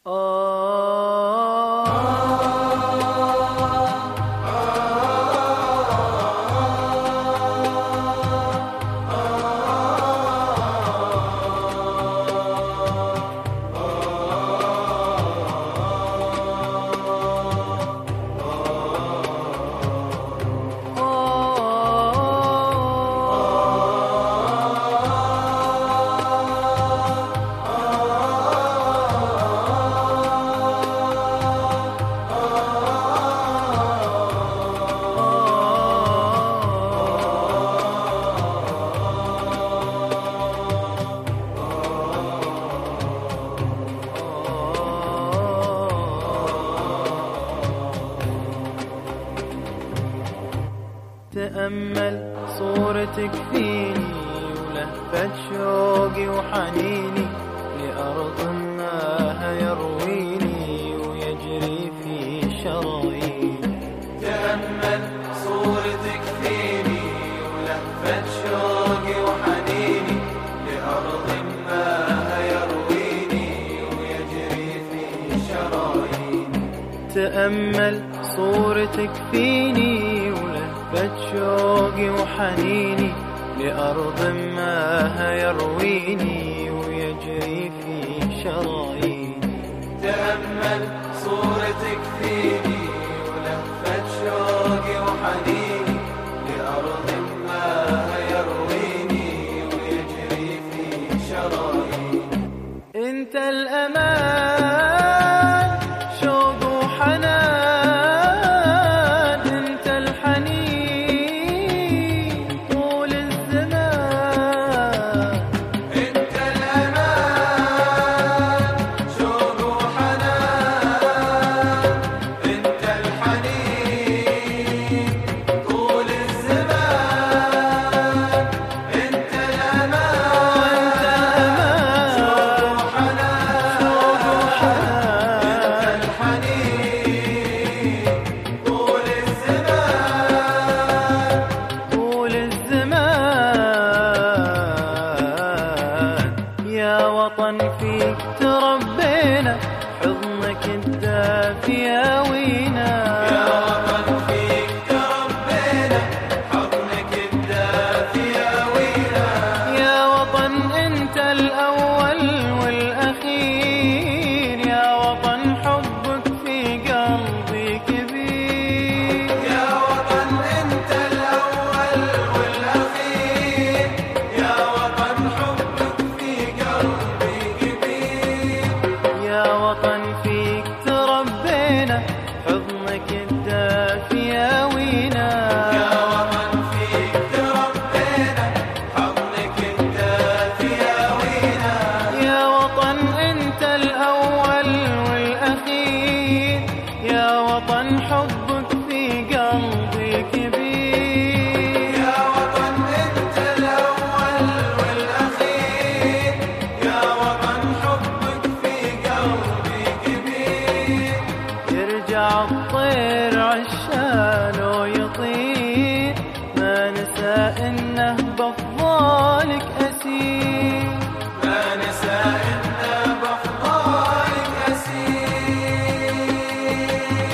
تأمل صورتك فيني ولهفة شوقي وحنيني لأرض ماها يرويني ويجري في شراييني. تأمل صورتك فيني ولهفة شوقي وحنيني لأرض ماها يرويني ويجري في شراييني. تأمل صورتك فيني ولهفة شوقي وحنيني لأرض ماها يرويني ويجري في شراييني. تأمل صورتك فيني ولهفة شوقي وحنيني لأرض ماها يرويني ويجري في شراييني. انت الأمان شوق وحنان، انت الحنين طول الزمان. انت الأمان شوق وحنان، انت الحنين طول الزمان. انت الأمان شوق وحنان، انت الحنين طول الزمان. طول الزمان يا وطن فيك تربينا، حضنك الدافي ياوينا. يا وطن فيك تربينا، حضنك الدافي ياوينا. يا وطن انت الأول والأخير، يا وطن حبك في قلبي كبير. يا وطن انت الأول والأخير، يا وطن حبك في قلبي كبير. يا وطن فيك تربينا، حضنك الدافي ياوينا. يا وطن فيك تربينا، حضنك الدافي ياوينا. يا وطن انت الأول والأخير، يا وطن حبك في قلبي كبير. يا وطن انت الأول والأخير، يا وطن حبك في قلبي كبير. يرجع الطير عشان ويطير، ما نسى انه بفضالك أسير. ما نسى إنه بفضالك أسير.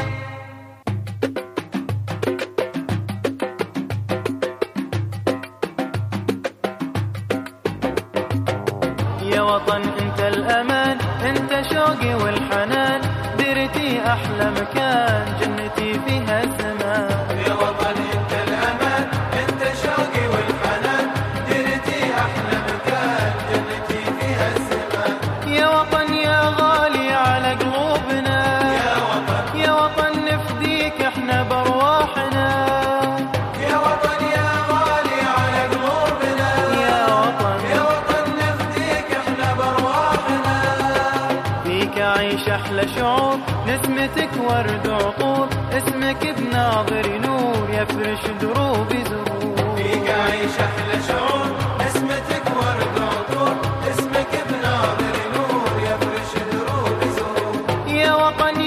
يا وطن انت الأمان، انت شوقي والحنان، ديرتي أحلى مكان، جنتي فيها الزمان. يا وطن انت الأمان، انت شوقي والحنان، ديرتي أحلى مكان، جنتي فيها الزمان. يا وطن يا غالي على قلوبنا، يا وطن يا وطن نفديك احنا بارواحنا. يا وطن يا غالي على قلوبنا، يا وطن يا وطن نفديك احنا بارواحنا. فيك أعيش أحلى شعور، نسمتك ورد عطور، اسمك بناظري نور يفرش دروبي زهور. فيك أعيش أحلى شعور، اسمتك ورد عطور، اسمك بناظر نور يفرش دروب زهور. يا وطن